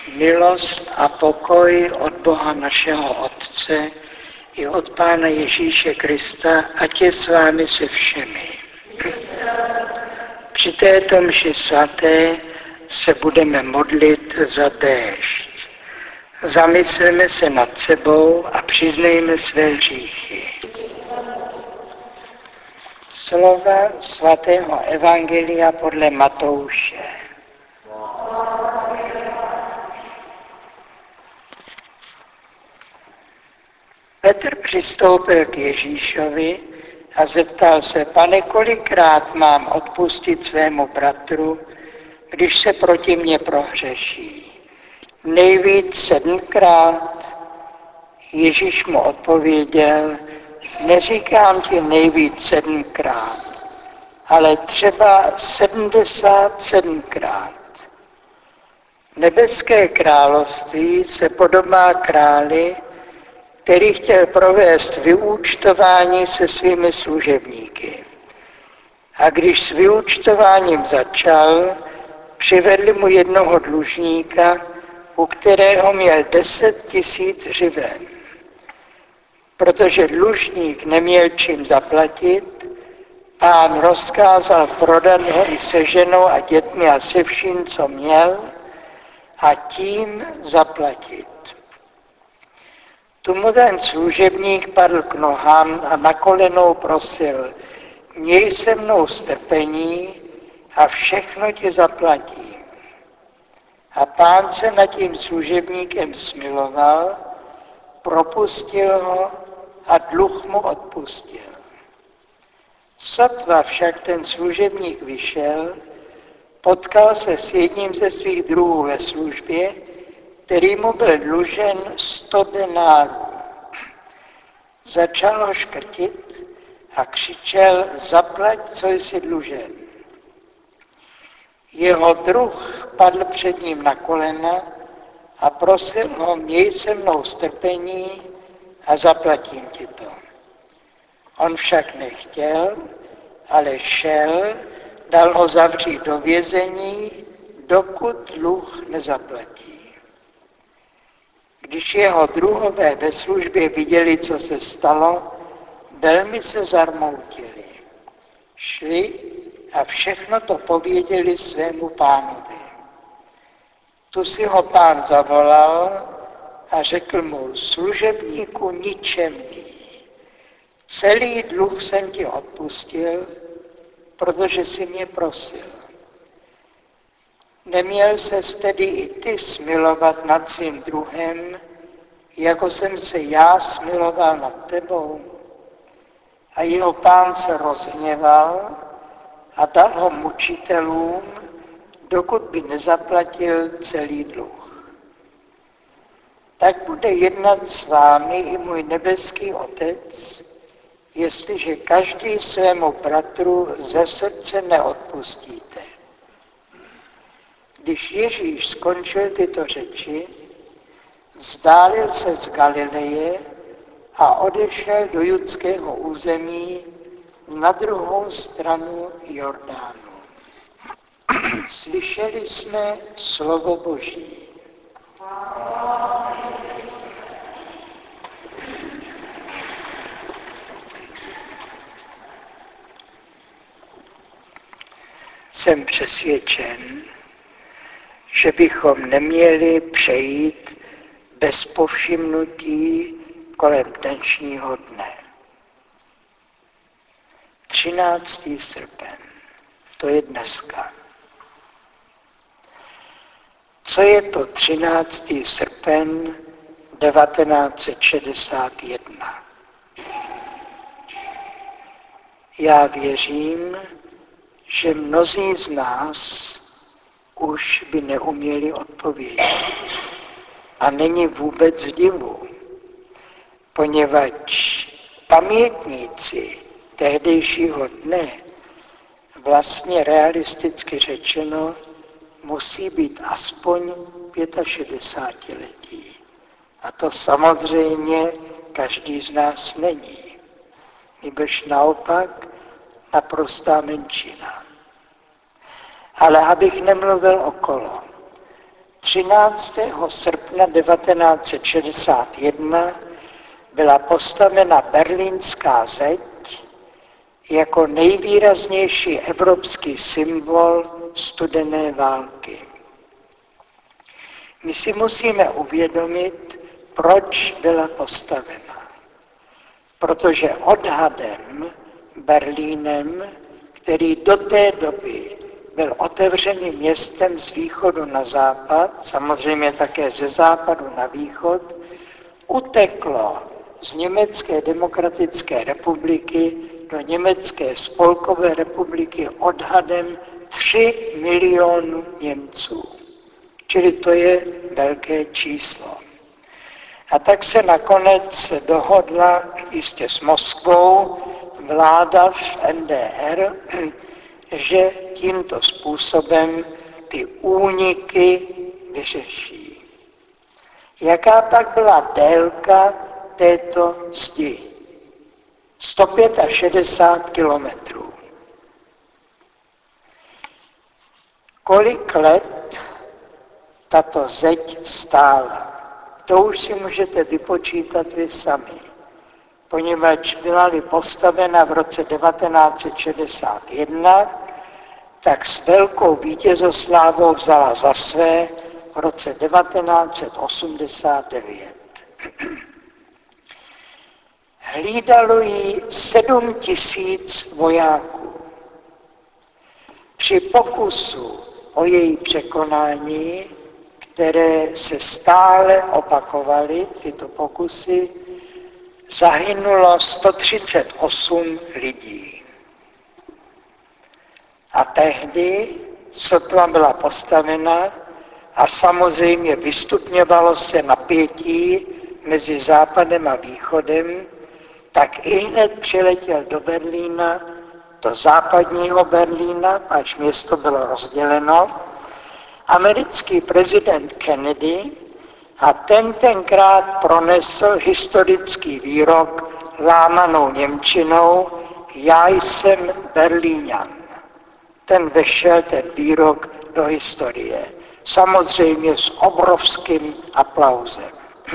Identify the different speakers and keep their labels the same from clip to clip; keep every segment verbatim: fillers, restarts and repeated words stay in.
Speaker 1: Milost a pokoj od Boha našeho Otce i od Pána Ježíše Krista, ať je s vámi se všemi. Při této mši svaté se budeme modlit za déšť. Zamysleme se nad sebou a přiznejme své hříchy. Slova svatého evangelia podle Matouše. Petr přistoupil k Ježíšovi a zeptal se: Pane, kolikrát mám odpustit svému bratru, když se proti mně prohřeší? Nejvíc sedmkrát? Ježíš mu odpověděl: Neříkám ti nejvíc sedmkrát, ale třeba sedmdesát sedmkrát. Nebeské království se podobá králi, který chtěl provést vyúčtování se svými služebníky. A když s vyúčtováním začal, přivedli mu jednoho dlužníka, u kterého měl deset tisíc hřiven. Protože dlužník neměl čím zaplatit, pán rozkázal prodat ho i se ženou a dětmi a se vším, co měl, a tím zaplatit. Tomu ten služebník padl k nohám a na kolenou prosil: Měj se mnou strpení a všechno ti zaplatím. A pán se nad tím služebníkem smiloval, propustil ho a dluh mu odpustil. Sotva však ten služebník vyšel, potkal se s jedním ze svých druhů ve službě, který mu byl dlužen sto denárů. Začal ho škrtit a křičel: Zaplať, co jsi dlužen. Jeho druh padl před ním na kolena a prosil ho: Měj se mnou strpení a zaplatím ti to. On však nechtěl, ale šel, dal ho zavřít do vězení, dokud dluh nezaplatí. Když jeho druhové ve službě viděli, co se stalo, velmi se zarmoutili. Šli a všechno to pověděli svému pánovi. Tu si ho pán zavolal a řekl mu: Služebníku ničemný, celý dluh jsem ti odpustil, protože jsi mě prosil. Neměl ses tedy i ty smilovat nad svým druhem, jako jsem se já smiloval nad tebou? A jeho pán se rozhněval a dal ho mučitelům, dokud by nezaplatil celý dluh. Tak bude jednat s vámi i můj nebeský Otec, jestliže každý svému bratru ze srdce neodpustíte. Když Ježíš skončil tyto řeči, vzdálil se z Galileje a odešel do judského území na druhou stranu Jordánu. Slyšeli jsme slovo Boží. Jsem přesvědčen, že bychom neměli přejít bez povšimnutí kolem dnešního dne. třináctého srpen, to je dneska. Co je to třináctého srpen devatenáct set šedesát jedna? Já věřím, že mnozí z nás už by neuměli odpovědět. A není vůbec divu, poněvadž pamětníci tehdejšího dne, vlastně realisticky řečeno, musí být aspoň šedesátiletí. A to samozřejmě každý z nás není. Nýbrž naopak naprostá menšina. Ale abych nemluvil okolo, třináctého srpna devatenáct set šedesát jedna byla postavena Berlínská zeď jako nejvýraznější evropský symbol studené války. My si musíme uvědomit, proč byla postavena. Protože odhadem Berlínem, který do té doby byl otevřeným městem z východu na západ, samozřejmě také ze západu na východ, uteklo z Německé demokratické republiky do Německé spolkové republiky odhadem tři miliony Němců. Čili to je velké číslo. A tak se nakonec dohodla jistě s Moskvou vláda v N D R, že tímto způsobem ty úniky vyřeší. Jaká pak byla délka této zdi? sto šedesát pět kilometrů. Kolik let tato zeď stála? To už si můžete vypočítat vy sami, poněvadž byla-li postavena v roce devatenáct set šedesát jedna, tak s velkou vítězoslávou vzala za své v roce devatenáct set osmdesát devět. Hlídalo jí sedm tisíc vojáků. Při pokusu o její překonání, které se stále opakovaly, tyto pokusy, zahynulo sto třicet osm lidí. A tehdy sotva byla postavena a samozřejmě vystupňovalo se napětí mezi západem a východem, tak ihned přiletěl do Berlína, do západního Berlína, až město bylo rozděleno, americký prezident Kennedy a ten tenkrát pronesl historický výrok lámanou němčinou: já jsem Berlíňan. Ten vešel, ten výrok, do historie. Samozřejmě s obrovským aplauzem.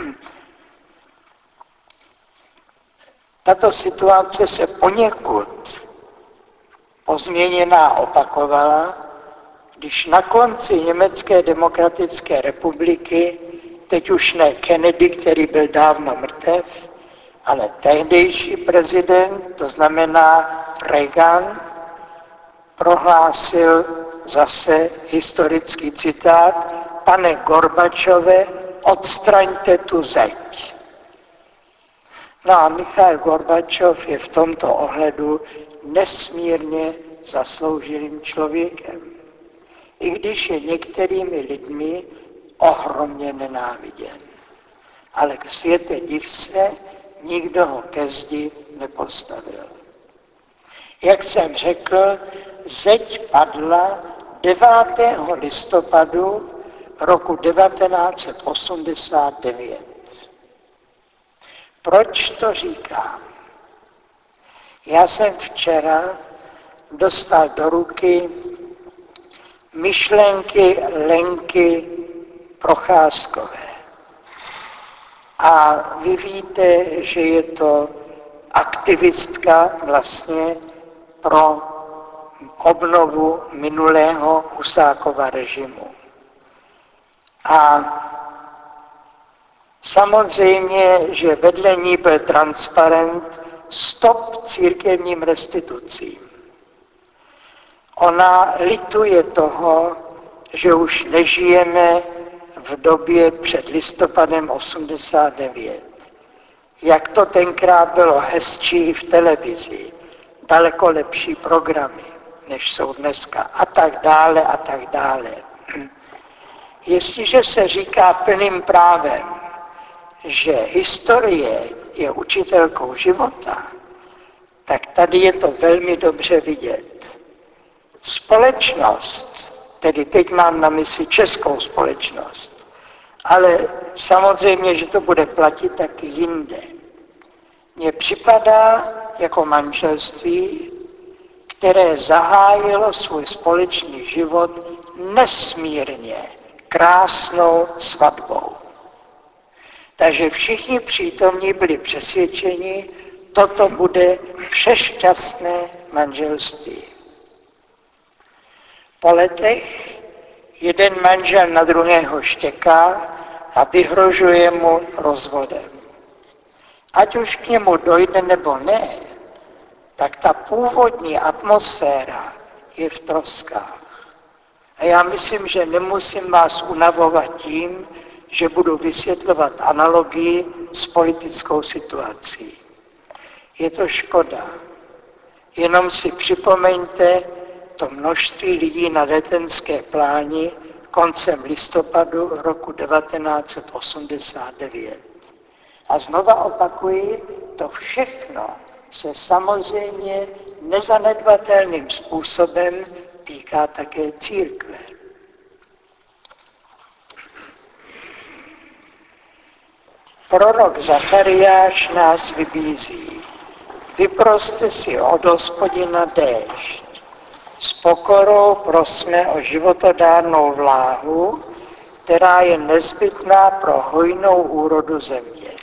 Speaker 1: Tato situace se poněkud pozměněná opakovala, když na konci Německé demokratické republiky, teď už ne Kennedy, který byl dávno mrtev, ale tehdejší prezident, to znamená Reagan, prohlásil zase historický citát: pane Gorbačove, odstraňte tu zeď. No a Michail Gorbačov je v tomto ohledu nesmírně zasloužilým člověkem, i když je některými lidmi ohromně nenáviděn. Ale k světe div se, nikdo ho ke zdi nepostavil. Jak jsem řekl, zeď padla devátého listopadu roku devatenáct set osmdesát devět. Proč to říkám? Já jsem včera dostal do ruky myšlenky Lenky Procházkové. A vy víte, že je to aktivistka vlastně pro obnovu minulého Husákova režimu. A samozřejmě, že vedle ní byl transparent Stop církevním restitucím. Ona lituje toho, že už nežijeme v době před listopadem osmdesát devět. Jak to tenkrát bylo hezčí v televizi, daleko lepší programy, než jsou dneska, a tak dále, a tak dále. Jestliže se říká plným právem, že historie je učitelkou života, tak tady je to velmi dobře vidět. Společnost, tedy teď mám na mysli českou společnost, ale samozřejmě, že to bude platit taky jinde. Mně připadá jako manželství, které zahájilo svůj společný život nesmírně krásnou svatbou. Takže všichni přítomní byli přesvědčeni, toto bude přešťastné manželství. Po letech jeden manžel na druhého štěká a vyhrožuje mu rozvodem. Ať už k němu dojde nebo ne, tak ta původní atmosféra je v troskách. A já myslím, že nemusím vás unavovat tím, že budu vysvětlovat analogii s politickou situací. Je to škoda. Jenom si připomeňte to množství lidí na Letenské pláni koncem listopadu roku devatenáct set osmdesát devět. A znova opakuji, to všechno se samozřejmě nezanedbatelným způsobem týká také církve. Prorok Zachariáš nás vybízí. Vyproste si od Hospodina déšť. S pokorou prosme o životodárnou vláhu, která je nezbytná pro hojnou úrodu země.